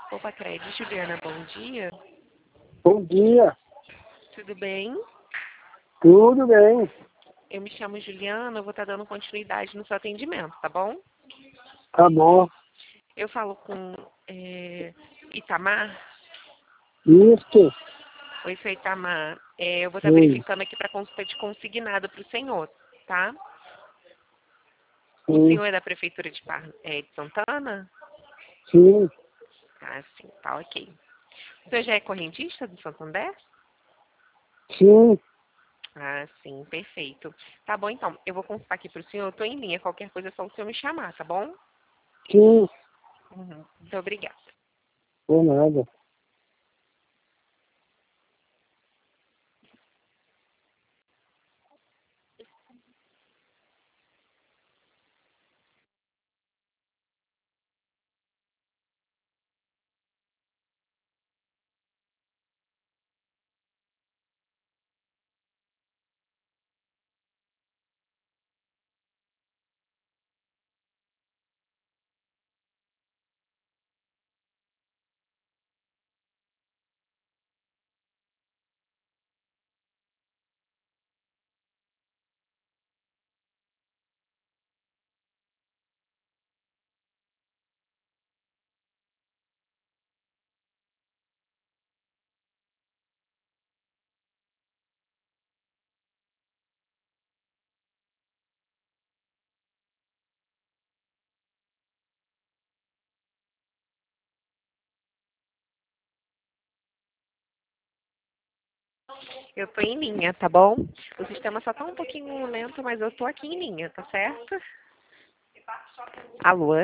Opa, Cred, Juliana, bom dia. Bom dia, Tudo bem? tudo bem? Eu me chamo Juliana, eu vou estar dando continuidade no seu atendimento, tá bom? Tá bom. Eu falo com Itamar. Isso, Oi, seu Itamar. Eu vou estar sim, verificando aqui para consulta de consignado para o senhor, tá? O sim, senhor é da Prefeitura de Santana? sim, Ah, sim, tá ok. O senhor já é correntista do Santander? sim, Ah, sim, perfeito. Tá bom, então. Eu vou consultar aqui para o senhor. Eu tô em linha. Qualquer coisa é só o senhor me chamar, tá bom? sim, Muito obrigada. por nada. Eu tô em linha, tá bom? O sistema só tá um pouquinho lento, mas eu tô aqui em linha, tá certo? Alô?